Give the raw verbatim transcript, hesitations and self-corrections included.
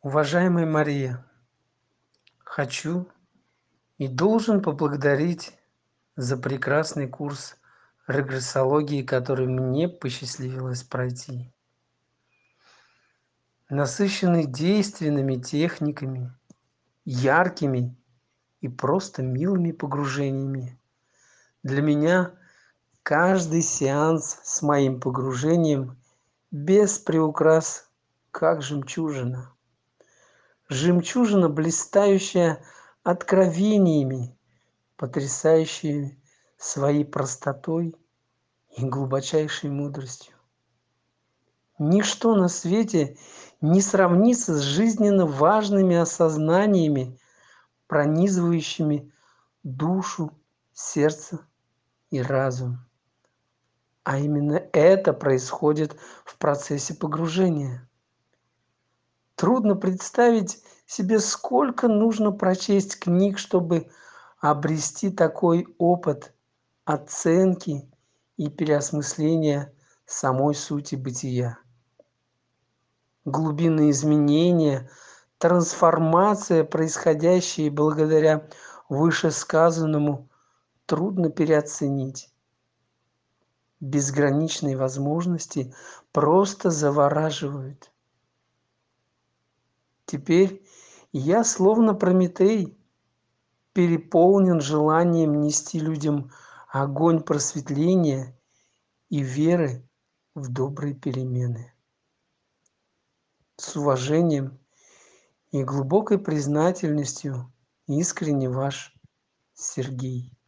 Уважаемая Мария, хочу и должен поблагодарить за прекрасный курс регрессологии, который мне посчастливилось пройти. Насыщенный действенными техниками, яркими и просто милыми погружениями. Для меня каждый сеанс с моим погружением без приукрас, как жемчужина. Жемчужина, блистающая откровениями, потрясающей своей простотой и глубочайшей мудростью. Ничто на свете не сравнится с жизненно важными осознаниями, пронизывающими душу, сердце и разум. А именно это происходит в процессе погружения. Трудно представить себе, сколько нужно прочесть книг, чтобы обрести такой опыт оценки и переосмысления самой сути бытия. Глубинные изменения, трансформация, происходящие благодаря вышесказанному, трудно переоценить. Безграничные возможности просто завораживают. Теперь я, словно Прометей, переполнен желанием нести людям огонь просветления и веры в добрые перемены. С уважением и глубокой признательностью искренне ваш Сергей.